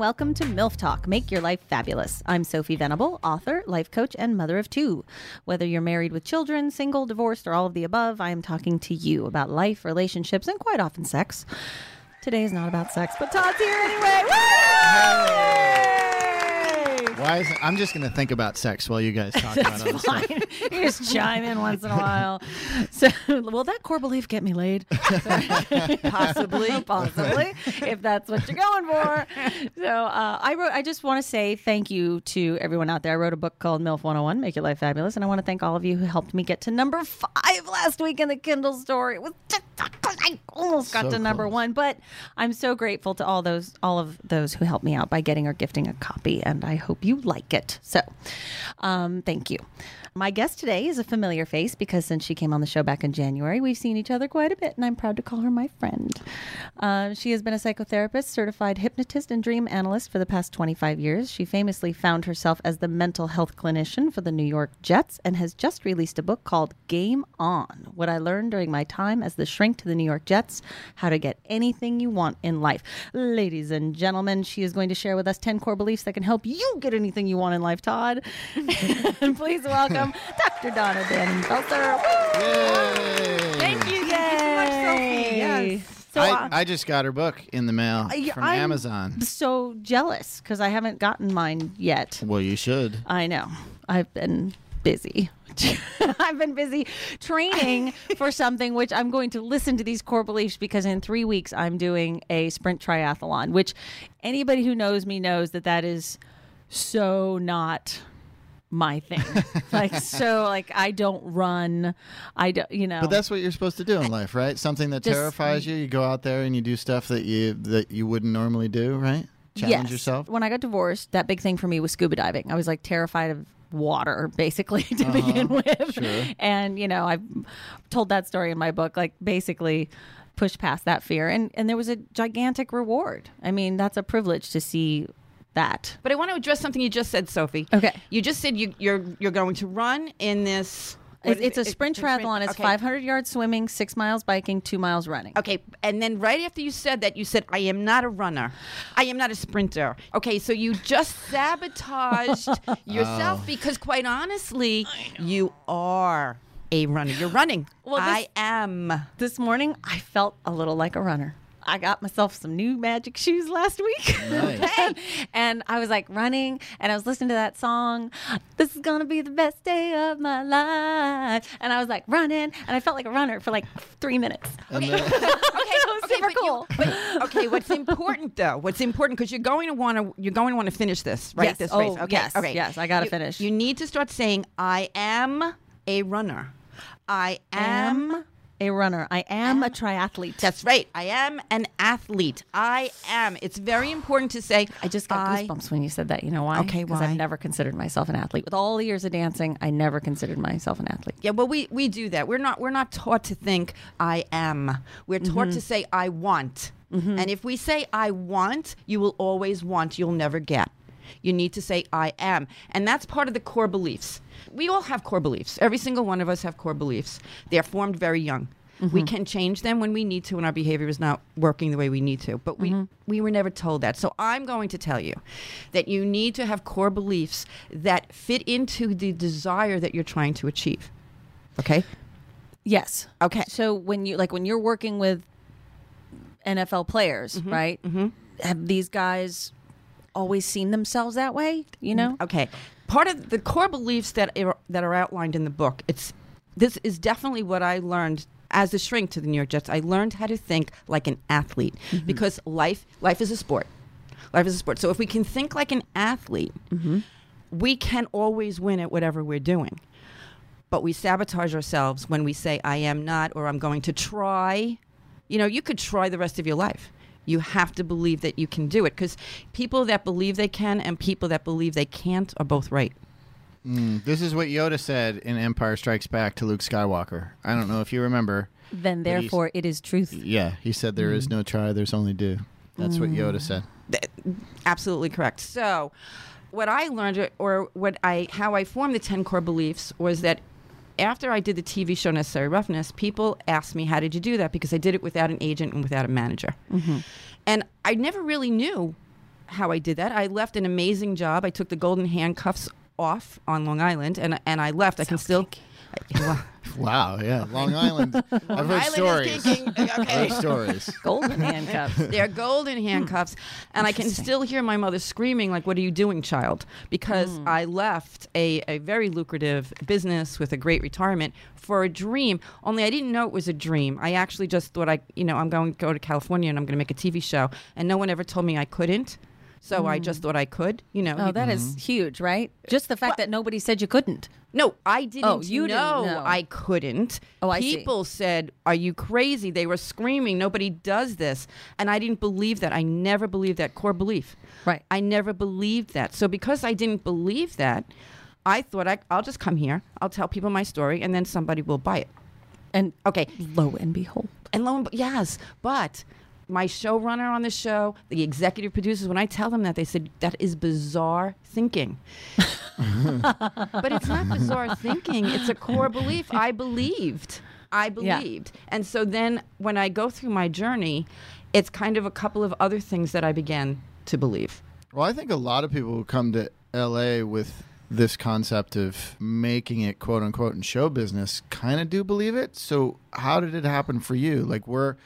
welcome to MILF Talk, Make Your Life Fabulous. I'm Sophie Venable, author, life coach, and mother of two. Whether you're married with children, single, divorced, or all of the above, I am talking to you about life, relationships, and quite often sex. Today is not about sex, but Todd's here anyway. Woo! I'm just going to think about sex while you guys talk about other stuff. You just chime in once in a while. So, will that core belief get me laid? Possibly, if that's what you're going for. So, I just want to say thank you to everyone out there. I wrote a book called MILF 101, Make Your Life Fabulous, and I want to thank all of you who helped me get to number 5 last week in the Kindle store. It was just, I almost got to number 1, but I'm so grateful to all of those who helped me out by getting or gifting a copy, and I hope you like it. So, thank you. My guest today is a familiar face because since she came on the show back in January, we've seen each other quite a bit, and I'm proud to call her my friend. She has been a psychotherapist, certified hypnotist, and dream analyst for the past 25 years. She famously found herself as the mental health clinician for the New York Jets and has just released a book called Game On, What I Learned During My Time as the Shrink to the New York Jets, How to Get Anything You Want in Life. Ladies and gentlemen, she is going to share with us 10 core beliefs that can help you get anything you want in life, Todd. And please welcome Dr. Donna Dannenfelser. Yay! Thank you. So much, Sophie. Yes. So I just got her book in the mail from Amazon. I'm so jealous because I haven't gotten mine yet. Well, you should. I know. I've been busy. I've been busy training for something which I'm going to listen to these core beliefs because in 3 weeks I'm doing a sprint triathlon, which anybody who knows me knows that is so not my thing. I don't run. I don't, But that's what you're supposed to do in life, right? Something that terrifies you. You go out there and you do stuff that you wouldn't normally do, right? Challenge yourself. When I got divorced, that big thing for me was scuba diving. I was like terrified of water basically to begin with. Sure. And I've told that story in my book, like basically push past that fear. And there was a gigantic reward. I mean, that's a privilege to see that. But I want to address something you just said, Sophie. Okay. You just said you're going to run in this. It's a sprint triathlon. It's okay. 500 yards swimming, 6 miles biking, 2 miles running. Okay, and then right after you said that, you said, I am not a runner. I am not a sprinter. Okay, so you just sabotaged yourself because quite honestly, you are a runner. You're running. Well, I am. This morning, I felt a little like a runner. I got myself some new magic shoes last week. Nice. Okay. And I was like running and I was listening to that song. This is going to be the best day of my life. And I was like running and I felt like a runner for like 3 minutes. And Okay, was super cool. Okay, what's important though? What's important because you're going to want to finish this, right? Yes. This race. Oh, Okay. yes. Okay. Yes, I got to finish. You need to start saying, I am a runner. I am a runner. I am a triathlete. That's right. I am an athlete. I am. It's very important to say. I just got goosebumps when you said that. You know why? Okay, because why? I've never considered myself an athlete. With all the years of dancing, I never considered myself an athlete. Yeah, well, we do that. We're not taught to think I am. We're taught to say I want. And if we say I want, you will always want. You'll never get. You need to say I am. And that's part of the core beliefs. We all have core beliefs. Every single one of us have core beliefs. They're formed very young. We can change them when we need to when our behavior is not working the way we need to. But we were never told that. So I'm going to tell you that you need to have core beliefs that fit into the desire that you're trying to achieve. Okay? Yes. Okay. So when you're working with NFL players, right? Have these guys always seen themselves that way? Okay. Part of the core beliefs that are outlined in the book, this is definitely what I learned as a shrink to the New York Jets. I learned how to think like an athlete because life is a sport. Life is a sport. So if we can think like an athlete, we can always win at whatever we're doing. But we sabotage ourselves when we say, I am not, or I'm going to try. You could try the rest of your life. You have to believe that you can do it because people that believe they can and people that believe they can't are both right. This is what Yoda said in Empire Strikes Back to Luke Skywalker. I don't know if you remember. Then therefore it is truth. Yeah, he said there is no try, there's only do. That's what Yoda said. Absolutely correct. So what I learned or how I formed the 10 core beliefs was that after I did the TV show Necessary Roughness, people asked me, how did you do that? Because I did it without an agent and without a manager. And I never really knew how I did that. I left an amazing job. I took the golden handcuffs off on Long Island, and I left. I can still. Wow, yeah. Long Island. I've heard stories. I've heard stories. Golden handcuffs. They're golden handcuffs. And I can still hear my mother screaming, like, what are you doing, child? Because I left a very lucrative business with a great retirement for a dream. Only I didn't know it was a dream. I actually just thought I'm going to go to California and I'm going to make a TV show. And no one ever told me I couldn't. So I just thought I could, Oh, that is huge, right? Just the fact that nobody said you couldn't. No, I didn't know didn't know I couldn't. Oh, I People said, are you crazy? They were screaming, nobody does this. And I didn't believe that. I never believed that core belief. Right. I never believed that. So because I didn't believe that, I thought I'll just come here, I'll tell people my story, and then somebody will buy it. And okay, lo and behold. Yes, but my showrunner on the show, the executive producers, when I tell them that, they said, that is bizarre thinking. But it's not bizarre thinking. It's a core belief. I believed. Yeah. And so then when I go through my journey, it's kind of a couple of other things that I began to believe. Well, I think a lot of people who come to LA with this concept of making it, quote unquote, in show business kind of do believe it. So how did it happen for you? Like,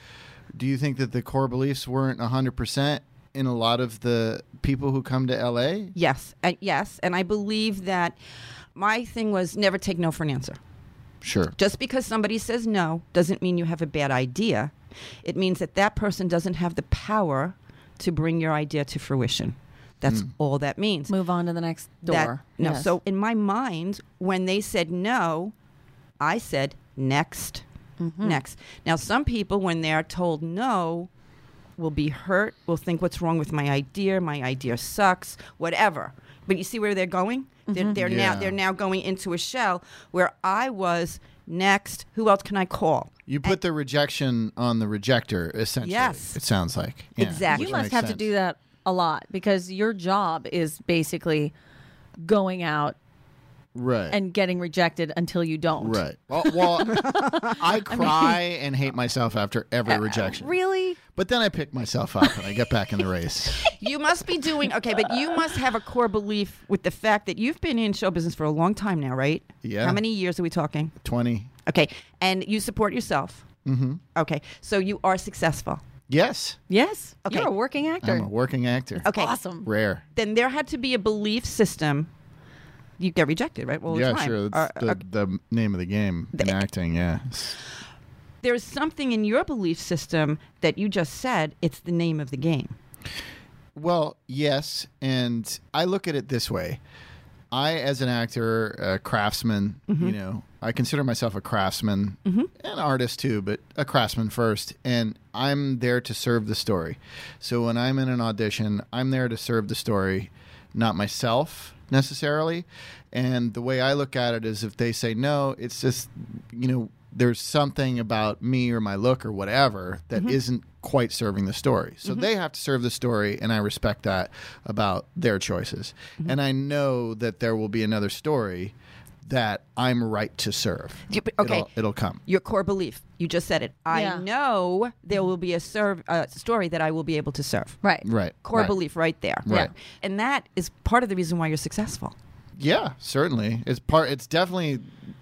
do you think that the core beliefs weren't 100% in a lot of the people who come to LA? Yes. Yes. And I believe that my thing was never take no for an answer. Sure. Just because somebody says no doesn't mean you have a bad idea. It means that person doesn't have the power to bring your idea to fruition. That's all that means. Move on to the next door. Yes. So in my mind, when they said no, I said next. Next. Now, some people, when they're told no, will be hurt, will think, what's wrong with my idea sucks, whatever. But you see where they're going? They're now going into a shell where I was next. Who else can I call? You put the rejection on the rejector, essentially. Yes. It sounds like. Yeah, exactly. You must have to do that a lot because your job is basically going out right and getting rejected until you don't. Right. Well, I cry and hate myself after every rejection. Really? But then I pick myself up and I get back in the race. You must be doing okay, but you must have a core belief with the fact that you've been in show business for a long time now, right? Yeah. How many years are we talking? 20. Okay, and you support yourself. Okay, so you are successful. Yes. Yes. Okay. You're a working actor. I'm a working actor. Okay. Awesome. Rare. Then there had to be a belief system. You get rejected, right? All the time. Sure. That's the name of the game in acting, yeah. There's something in your belief system that you just said, it's the name of the game. Well, yes, and I look at it this way. I, as an actor, a craftsman, I consider myself a craftsman, an artist too, but a craftsman first, and I'm there to serve the story. So when I'm in an audition, I'm there to serve the story, not myself necessarily. And the way I look at it is if they say no, it's just, there's something about me or my look or whatever that isn't quite serving the story. So they have to serve the story, and I respect that about their choices. And I know that there will be another story that I'm right to serve. Okay. It'll come. Your core belief. You just said it. I know there will be a story that I will be able to serve. Right. Right. Core belief right there. Right. Yeah. And that is part of the reason why you're successful. Yeah, certainly. It's definitely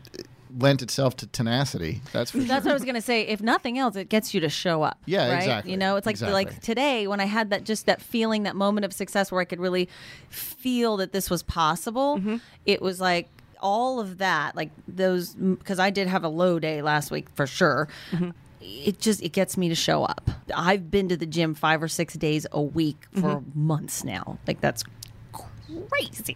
lent itself to tenacity. That's for That's sure. what I was going to say. If nothing else, it gets you to show up. Yeah, right? exactly. It's like Exactly. like today when I had that feeling, that moment of success where I could really feel that this was possible. It was like all of that, like those, because I did have a low day last week for sure. It gets me to show up. I've been to the gym 5 or 6 days a week for months now. Like that's crazy.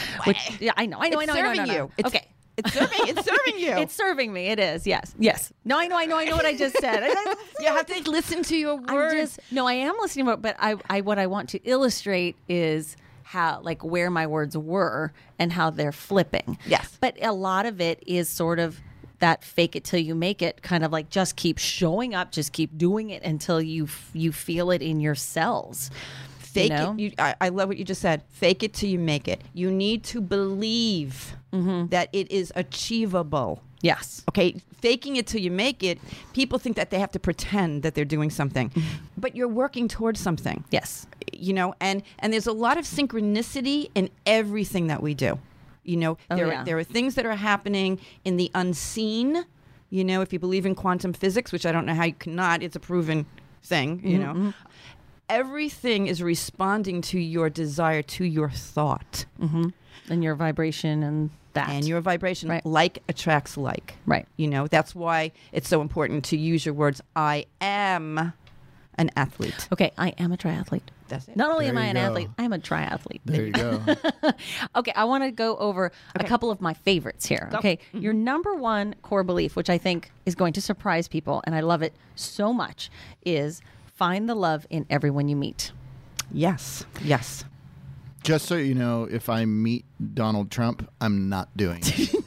I know. It's serving you. Okay. It's serving you. It's serving me. It is. Yes. No, I know what I just said. You have to listen to your words. I am listening, but what I want to illustrate is how, like, where my words were and how they're flipping. Yes. But a lot of it is sort of that fake it till you make it, kind of like just keep showing up, just keep doing it until you feel it in your cells. Fake it. I love what you just said. Fake it till you make it. You need to believe that it is achievable. Yes. Okay, faking it till you make it. People think that they have to pretend that they're doing something, but you're working towards something. Yes. And there's a lot of synchronicity in everything that we do. There are things that are happening in the unseen. If you believe in quantum physics, which I don't know how you cannot, it's a proven thing. Mm-hmm. Everything is responding to your desire, to your thought, And your vibration and that. and your vibration. Right. Like attracts like. Right. That's why it's so important to use your words. I am an athlete. Okay, I am a triathlete. That's it. Not only There am I you an go. athlete, I am a triathlete. There you go. Okay, I want to go over a couple of my favorites here. Go. Okay, your number one core belief, which I think is going to surprise people, and I love it so much, is find the love in everyone you meet. Yes. Yes. Just so you know, if I meet Donald Trump, I'm not doing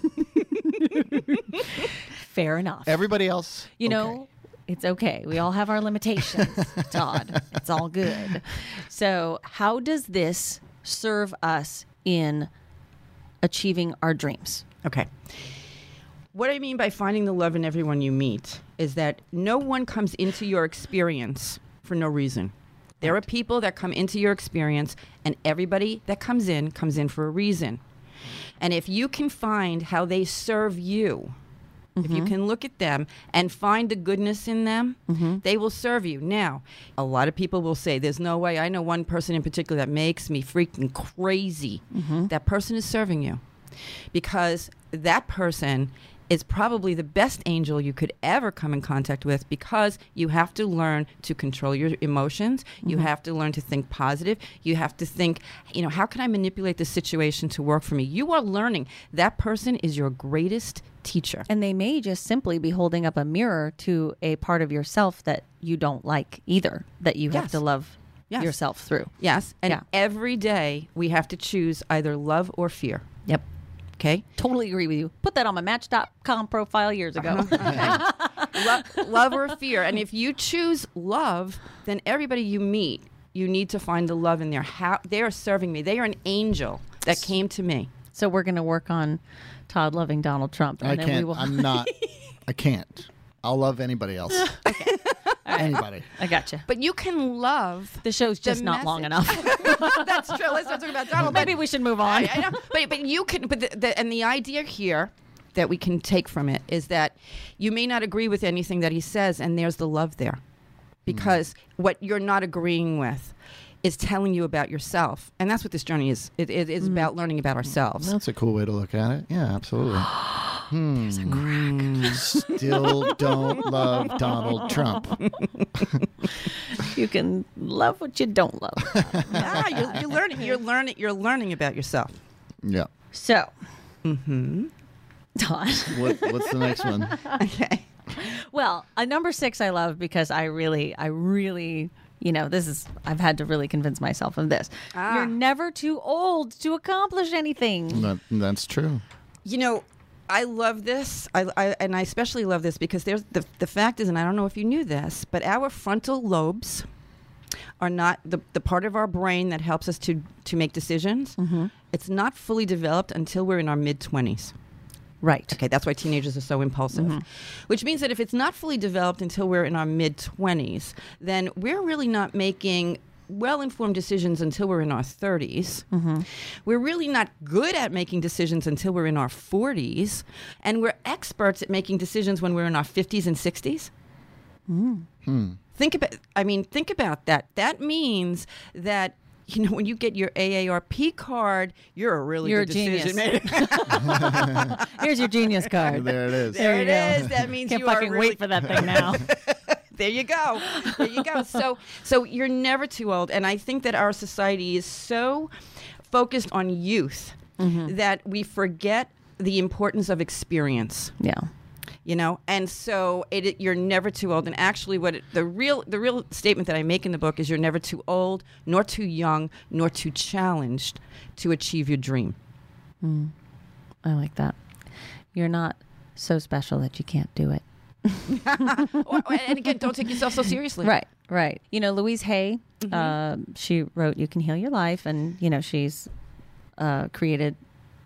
it. Fair enough. Everybody else, You okay. know, it's okay. We all have our limitations, Todd. It's all good. So, how does this serve us in achieving our dreams? Okay. What I mean by finding the love in everyone you meet is that no one comes into your experience for no reason. There are people that come into your experience, and everybody that comes in for a reason. And if you can find how they serve you, if you can look at them and find the goodness in them, they will serve you. Now, a lot of people will say, there's no way. I know one person in particular that makes me freaking crazy. That person is serving you because that person is probably the best angel you could ever come in contact with, because you have to learn to control your emotions. You have to learn to think positive. You have to think, how can I manipulate the situation to work for me? You are learning. That person is your greatest teacher. And they may just simply be holding up a mirror to a part of yourself that you don't like either, that you have Yes. to love Yes. yourself through. Yes. And Yeah. every day we have to choose either love or fear. Yep. Okay? Totally agree with you. Put that on my Match.com profile years ago. Love or fear. And if you choose love, then everybody you meet, you need to find the love in there. How they are serving me. They are an angel that came to me. So we're going to work on Todd loving Donald Trump. And I then we can't. will... I'm not. I can't. I'll love anybody else. Anybody. I gotcha. But you can love. The show's just The not long message. enough. That's true. Let's not talk about Donald. Maybe we should move on. I know. But you can. But the idea here that we can take from it is that you may not agree with anything that he says, and there's the love there, because what you're not agreeing with is telling you about yourself, and that's what this journey is. It is about learning about ourselves. That's a cool way to look at it. Yeah, absolutely. There's a crack. Still don't love Donald Trump. You can love what you don't love. Yeah, you're learning about yourself. Yeah. So, Todd. What's the next one? Okay. Well, number 6 I love because I really, I've had to really convince myself of this. You're never too old to accomplish anything. That's true. I love this. I especially love this because there's the fact is, and I don't know if you knew this, but our frontal lobes are not the part of our brain that helps us to make decisions. It's not fully developed until we're in our mid-20s. Right. Okay, that's why teenagers are so impulsive. Which means that if it's not fully developed until we're in our mid-20s, then we're really not making well-informed decisions until we're in our 30s. We're really not good at making decisions until we're in our 40s. And we're experts at making decisions when we're in our 50s and 60s. Think about that. That means that when you get your AARP card, you're a really good decision maker. Here's your genius card. There it is. There you it go. is. That means Can't you fucking are really wait for that thing now. There you go. There you go. So you're never too old. And I think that our society is so focused on youth that we forget the importance of experience. Yeah. And so you're never too old. And actually, the real statement that I make in the book is you're never too old, nor too young, nor too challenged to achieve your dream. I like that. You're not so special that you can't do it. And again, don't take yourself so seriously. Right. Louise Hay, she wrote You Can Heal Your Life, and, she's created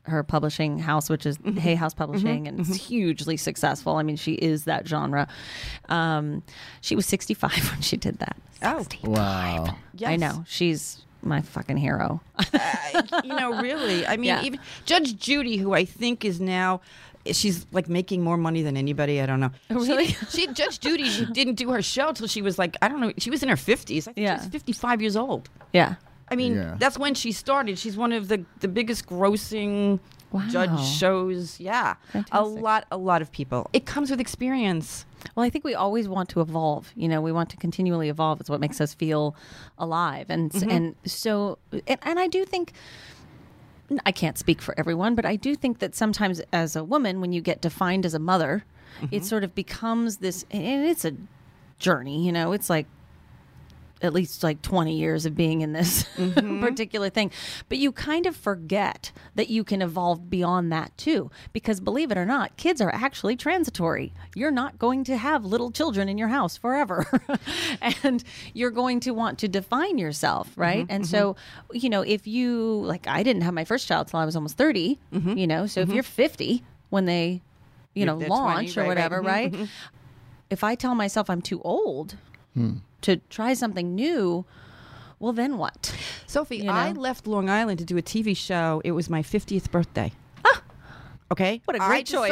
her publishing house, which is Hay House Publishing, and it's hugely successful. I mean, she is that genre. She was 65 when she did that. 65. Wow. Yes. I know. She's my fucking hero. Really. I mean, Yeah. even Judge Judy, who I think is now, she's like making more money than anybody. I don't know. Really? She Judge Judy didn't do her show till she was like, I don't know. She was in her 50s. I think Yeah. she was 55 years old. Yeah. I mean, Yeah. that's when she started. She's one of the biggest grossing Wow. judge shows. Yeah. Fantastic. A lot of people. It comes with experience. Well, I think we always want to evolve. You know, we want to continually evolve. It's what makes us feel alive. And so, and I do think, I can't speak for everyone, but I do think that sometimes as a woman, when you get defined as a mother, it sort of becomes this, and it's a journey, you know, it's like at least like 20 years of being in this particular thing. But you kind of forget that you can evolve beyond that too. Because believe it or not, kids are actually transitory. You're not going to have little children in your house forever. And you're going to want to define yourself, right? And so, you know, if you, like, I didn't have my first child till I was almost 30, you know, so if you're 50 when they, you know, They're launch 20, or right, whatever, right. right? If I tell myself I'm too old to try something new, well, then what? Sophie, You know? I left Long Island to do a TV show. It was my 50th birthday. Okay. What a great choice.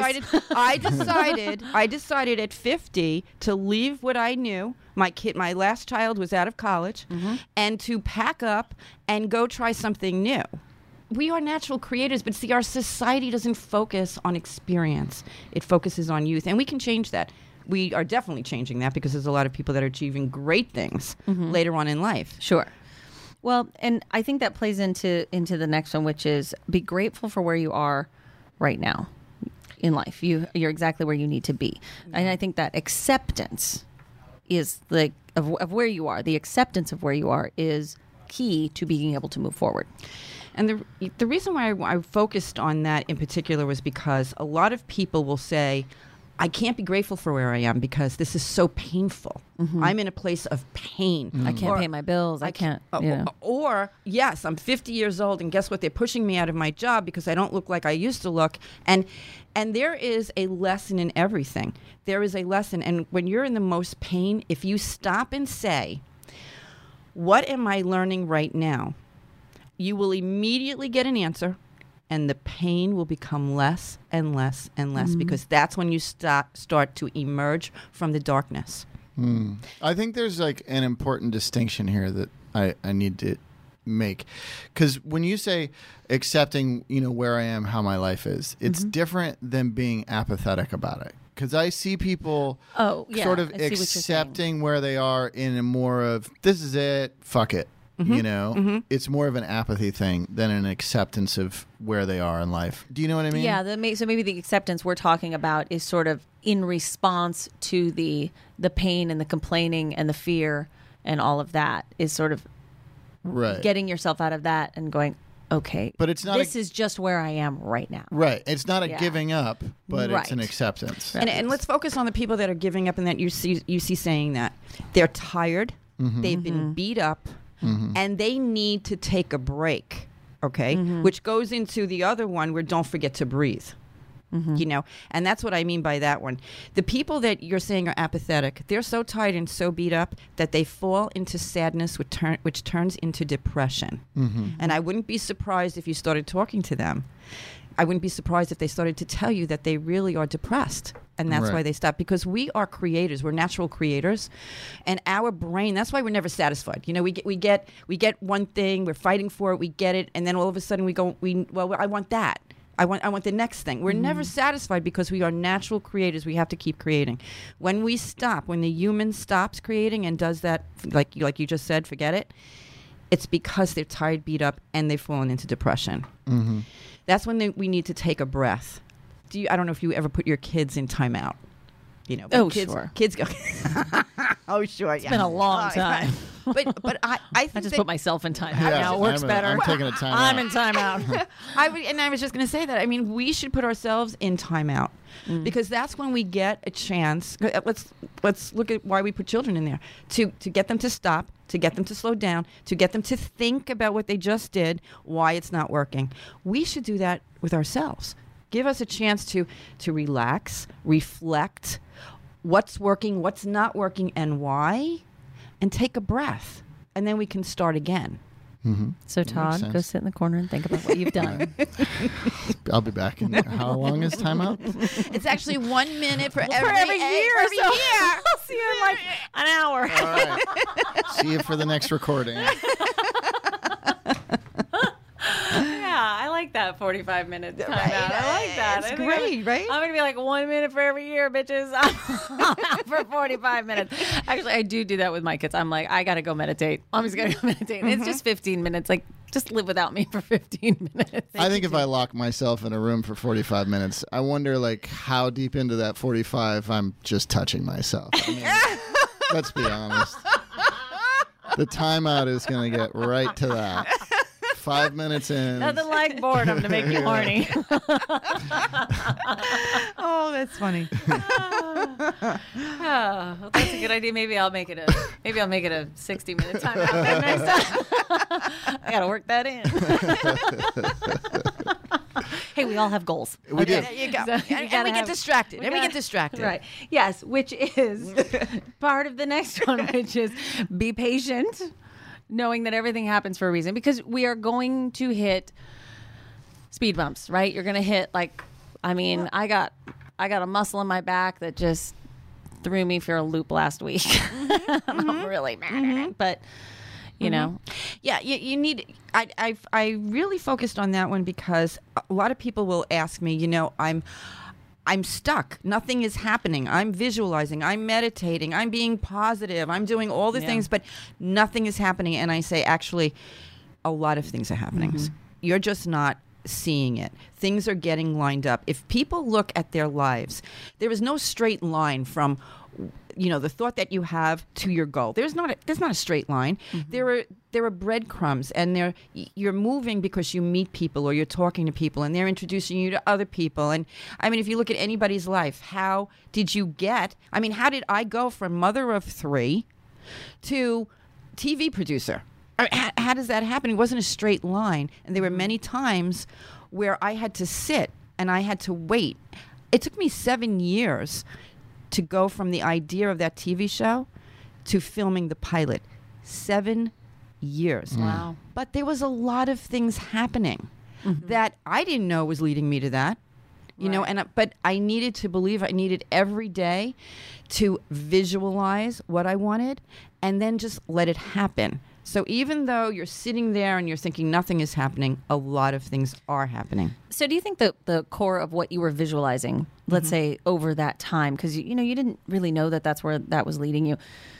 I decided at 50 to leave what I knew. My last child was out of college, and to pack up and go try something new. We are natural creators, but see, our society doesn't focus on experience. It focuses on youth, and we can change that. We are definitely changing that because there's a lot of people that are achieving great things later on in life. Sure. Well, and I think that plays into the next one, which is be grateful for where you are right now in life. You're exactly where you need to be. And I think that acceptance is of where you are. The acceptance of where you are is key to being able to move forward. And the reason why I focused on that in particular was because a lot of people will say, I can't be grateful for where I am because this is so painful. I'm in a place of pain. I can't pay my bills. I can't, you know. Or, yes, I'm 50 years old, and guess what? They're pushing me out of my job because I don't look like I used to look. And there is a lesson in everything. There is a lesson. And when you're in the most pain, if you stop and say, what am I learning right now? You will immediately get an answer. And the pain will become less and less and less because that's when you start to emerge from the darkness. I think there's like an important distinction here that I need to make, because when you say accepting, you know, where I am, how my life is, it's different than being apathetic about it. Because I see people sort of I see what you're saying. accepting where they are in a more of, this is it, fuck it. You know, it's more of an apathy thing than an acceptance of where they are in life. Do you know what I mean? Yeah. So maybe the acceptance we're talking about is sort of in response to the pain and the complaining and the fear and all of that, is sort of Right. getting yourself out of that and going, okay, But it's not this is just where I am right now. Right. It's not a Yeah. giving up, but it's an Right. acceptance. Right. And let's focus on the people that are giving up and that you see saying that. They're tired. They've been beat up. And they need to take a break, okay? Which goes into the other one where don't forget to breathe, you know? And that's what I mean by that one. The people that you're saying are apathetic, they're so tired and so beat up that they fall into sadness, which turns into depression. And I wouldn't be surprised if you started talking to them. I wouldn't be surprised if they started to tell you that they really are depressed. And that's Right. why they stop. Because we are creators. We're natural creators. And our brain, that's why we're never satisfied. You know, we get one thing, we're fighting for it, we get it, and then all of a sudden I want that. I want the next thing. We're never satisfied because we are natural creators. We have to keep creating. When we stop, when the human stops creating and does that, like you just said, forget it, it's because they're tired, beat up, and they've fallen into depression. That's when we need to take a breath. I don't know if you ever put your kids in timeout. You know, but kids go. Oh, sure. It's been a long time. But I think I just put myself in timeout. Yeah, Now it works better. I'm taking a time I'm out. in timeout. I was just going to say that. I mean, we should put ourselves in timeout because that's when we get a chance. Let's look at why we put children in there to get them to stop, to get them to slow down, to get them to think about what they just did, why it's not working. We should do that with ourselves. Give us a chance to relax, reflect, what's working, what's not working, and why, and take a breath. And then we can start again. Mm-hmm. So Todd, go sit in the corner and think about what you've done. I'll be back in how long is timeout? It's actually 1 minute for every year. I'll see you in like an hour. All right. See you for the next recording. Yeah, I like that 45-minute timeout. I like that. It's great, right? I'm going to be like 1 minute for every year, bitches. I'm out for 45 minutes. Actually, I do that with my kids. I'm like, I got to go meditate. Mommy's got to go meditate. And it's just 15 minutes. Like, just live without me for 15 minutes. I think if I lock myself in a room for 45 minutes, I wonder like how deep into that 45 I'm just touching myself. I mean, let's be honest. The timeout is going to get right to that. 5 minutes in. Nothing like boredom to make you horny. Oh, that's funny. Well, that's a good idea. Maybe I'll make it a 60-minute timeout next time. I gotta work that in. Hey, we all have goals. We do. There you go. So and we get distracted. And we get distracted. Right. Yes, which is part of the next one, which is be patient, knowing that everything happens for a reason, because we are going to hit speed bumps, right? You're going to hit I got a muscle in my back that just threw me for a loop last week. I'm really mad at it, but you know. Yeah, you need. I really focused on that one because a lot of people will ask me. I'm stuck. Nothing is happening. I'm visualizing. I'm meditating. I'm being positive. I'm doing all the things, but nothing is happening. And I say, actually, a lot of things are happening. You're just not seeing it. Things are getting lined up. If people look at their lives, there is no straight line from the thought that you have to your goal. There's not a straight line. There are breadcrumbs, and you're moving because you meet people or you're talking to people, and they're introducing you to other people. And I mean, if you look at anybody's life, how did I go from mother of 3 to TV producer? How does that happen? It wasn't a straight line, and there were many times where I had to sit and I had to wait. It took me 7 years to go from the idea of that TV show to filming the pilot. 7 years. Wow. But there was a lot of things happening that I didn't know was leading me to that. But I needed to believe. I needed every day to visualize what I wanted and then just let it happen. So even though you're sitting there and you're thinking nothing is happening, a lot of things are happening. So do you think the core of what you were visualizing, let's say over that time, because you didn't really know that that's where that was leading you,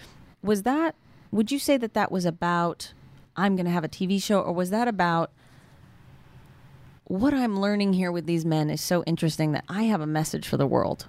would you say that was about, I'm going to have a TV show, or was that about, what I'm learning here with these men is so interesting that I have a message for the world?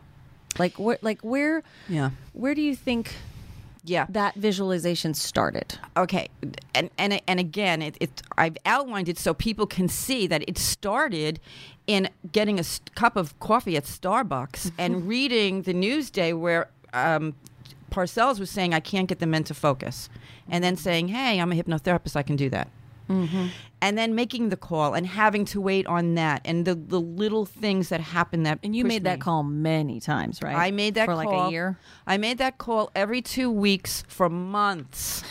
Where do you think that visualization started? Okay, and again, I've outlined it so people can see that it started in getting a cup of coffee at Starbucks and reading the Newsday where Parcells was saying, I can't get the men to focus, and then saying, hey, I'm a hypnotherapist, I can do that. And then making the call and having to wait on that, and the little things that happen that. And you made that call many times, right? I made that for call like a year. I made that call every 2 weeks for months,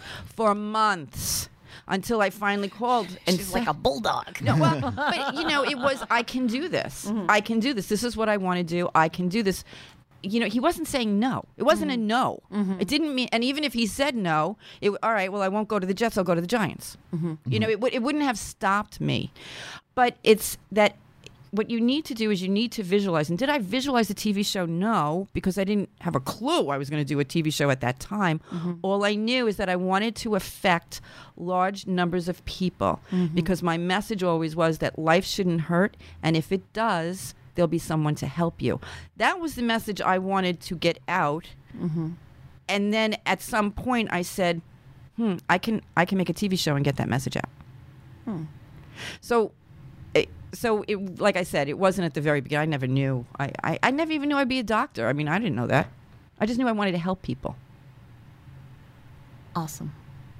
until I finally called. And she's like a bulldog. No, but it was, I can do this. I can do this. This is what I want to do. I can do this. He wasn't saying no. It wasn't a no. It didn't mean, and even if he said no, all right, well, I won't go to the Jets, I'll go to the Giants. It wouldn't have stopped me. But it's that what you need to do is you need to visualize. And did I visualize a TV show? No, because I didn't have a clue I was going to do a TV show at that time. All I knew is that I wanted to affect large numbers of people because my message always was that life shouldn't hurt, and if it does, there'll be someone to help you. That was the message I wanted to get out. And then at some point I said, I can make a TV show and get that message out. So like I said, it wasn't at the very beginning. I never knew. I never even knew I'd be a doctor. I mean, I didn't know that. I just knew I wanted to help people. Awesome.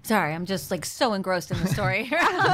Sorry, I'm just like so engrossed in the story.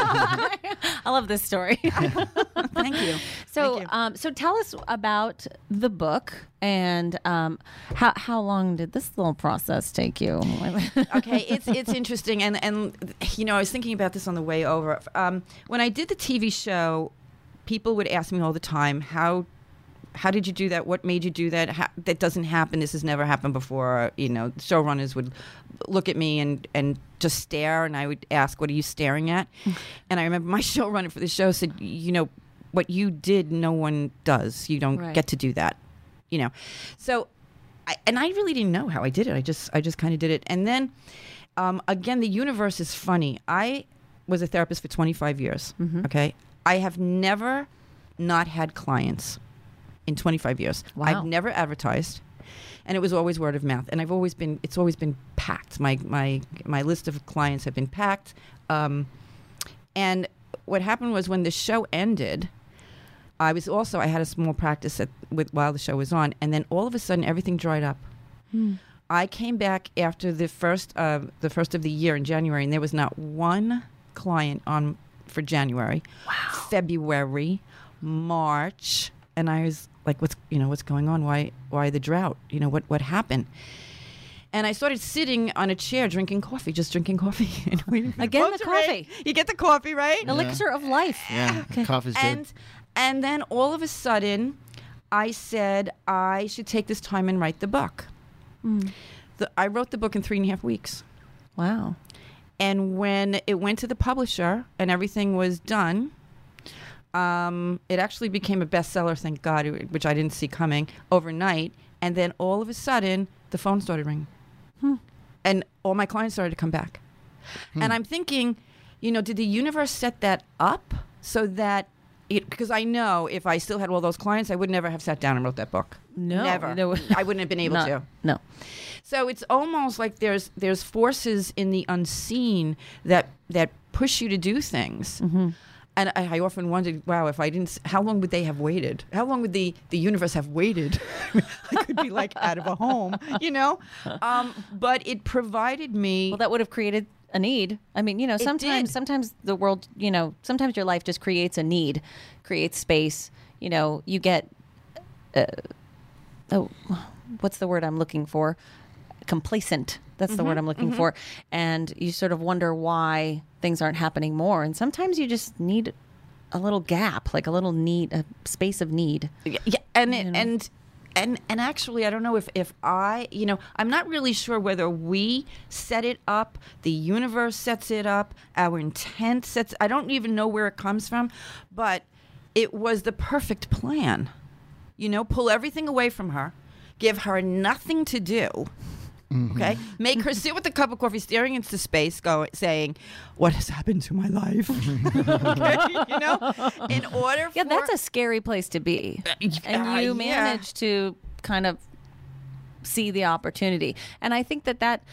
I love this story. Thank you. So, Thank you. so tell us about the book and how long did this little process take you? Okay, it's interesting, and you know, I was thinking about this on the way over. When I did the TV show, people would ask me all the time, how did you do that? What made you do that? That doesn't happen. This has never happened before. You know, showrunners would look at me and just stare, and I would ask, "What are you staring at?" And I remember my showrunner for the show said, "You know, what you did, no one does. You don't get to do that." You know, so I really didn't know how I did it. I just kind of did it, and then again, the universe is funny. I was a therapist for 25 years. Okay, I have never not had clients in 25 years. Wow. I've never advertised, and it was always word of mouth. And it's always been packed. My list of clients have been packed. And what happened was when the show ended, I had a small practice while the show was on, and then all of a sudden everything dried up. I came back after the first of the year in January, and there was not one client on for January. Wow. February, March. And I was like, what's going on? Why the drought? You know, what happened? And I started sitting on a chair drinking coffee and waiting for Again, phone the to coffee. ring. You get the coffee, right? Elixir of life. Yeah, coffee's good. And then all of a sudden, I said I should take this time and write the book. I wrote the book in 3.5 weeks. Wow. And when it went to the publisher and everything was done, it actually became a bestseller, thank God, which I didn't see coming overnight. And then all of a sudden, the phone started ringing. And all my clients started to come back. And I'm thinking, you know, did the universe set that up so that because I know if I still had all those clients, I would never have sat down and wrote that book. No. Never. I wouldn't have been able to. No. So it's almost like there's forces in the unseen that push you to do things. And I often wondered, wow, if I didn't, how long would they have waited? How long would the universe have waited? I could be like out of a home, you know? But it provided me. Well, that would have created a need. I mean, you know, sometimes the world, you know, sometimes your life just creates a need, creates space. You know, you get, what's the word I'm looking for? Complacent. That's the word I'm looking for. And you sort of wonder why things aren't happening more. And sometimes you just need a little gap, like a space of need. Yeah, and actually, I don't know if I'm not really sure whether we set it up, the universe sets it up, our intent sets. I don't even know where it comes from, but it was the perfect plan. You know, pull everything away from her, give her nothing to do. Okay, make her sit with a cup of coffee, staring into space, saying, "What has happened to my life?" Okay, you know, in order. Yeah, that's a scary place to be, and you managed to kind of see the opportunity. And I think that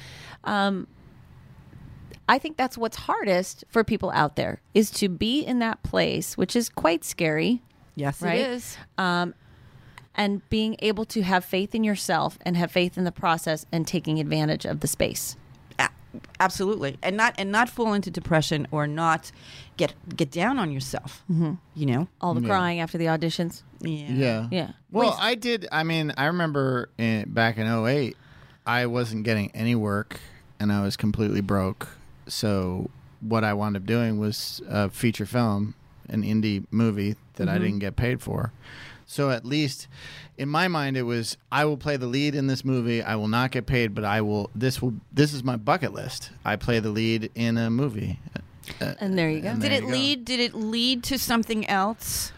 I think that's what's hardest for people out there is to be in that place, which is quite scary. Yes, right? it is. And being able to have faith in yourself and have faith in the process and taking advantage of the space. Absolutely. And not fall into depression or not get down on yourself. You know? All the crying after the auditions. Yeah. Well, I did. I mean, I remember back in 2008, I wasn't getting any work and I was completely broke. So what I wound up doing was a feature film, an indie movie that I didn't get paid for. So at least in my mind, it was, I will play the lead in this movie. I will not get paid, but this is my bucket list. I play the lead in a movie. And there you go. Did it lead to something else?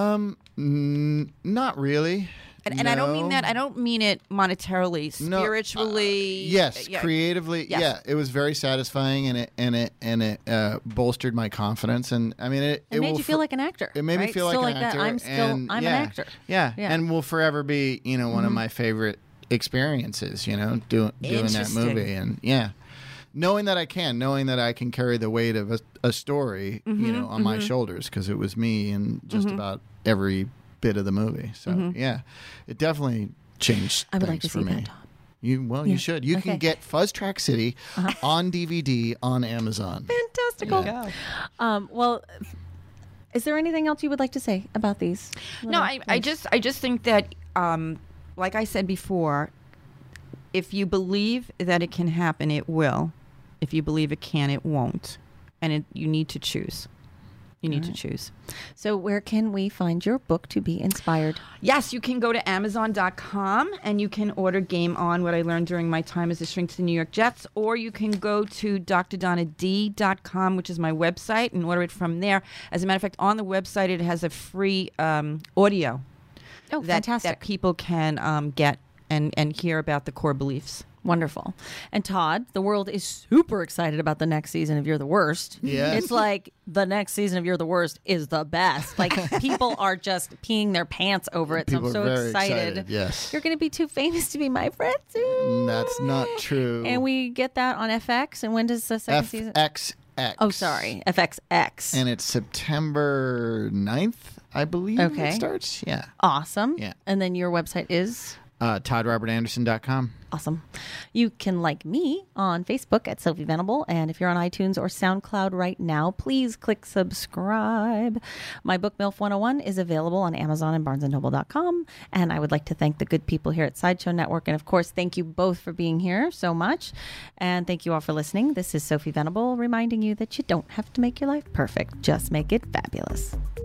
Not really. And I don't mean that. I don't mean it monetarily, spiritually. Yes, creatively. Yes. Yeah, it was very satisfying, and it bolstered my confidence. And I mean, it made you feel like an actor. It made me feel like an actor. I'm an actor. Yeah, and will forever be, you know, one of my favorite experiences. You know, doing that movie, and knowing that I can carry the weight of a story, you know, on my shoulders because it was me and just about every bit of the movie. So it definitely changed. I would like to for see me. that, Tom. You should. You Okay. can get Fuzz Track City on DVD on Amazon. Fantastical. Well, is there anything else you would like to say about these? No, I just think that, like I said before, if you believe that it can happen, it will. If you believe it can, it won't. And you need to choose. You need to choose. So where can we find your book to be inspired? Yes, you can go to Amazon.com and you can order Game On, what I learned during my time as a shrink to the New York Jets, or you can go to drdonnad.com, which is my website, and order it from there. As a matter of fact, on the website, it has a free audio that people can get and hear about the core beliefs. Wonderful. And Todd, the world is super excited about the next season of You're the Worst. Yes. It's like the next season of You're the Worst is the best. Like people are just peeing their pants over it. People so I'm are so very excited. Yes. You're going to be too famous to be my friend soon. That's not true. And we get that on FX. And when does the second season? FXX. Oh, sorry. FXX. And it's September 9th, I believe Okay. it starts. Yeah. Awesome. Yeah. And then your website is? ToddRobertAnderson.com. Awesome. You can like me on Facebook at Sophie Venable. And if you're on iTunes or SoundCloud right now, please click subscribe. My book, MILF 101, is available on Amazon and BarnesandNoble.com. And I would like to thank the good people here at Sideshow Network. And of course, thank you both for being here so much. And thank you all for listening. This is Sophie Venable reminding you that you don't have to make your life perfect. Just make it fabulous.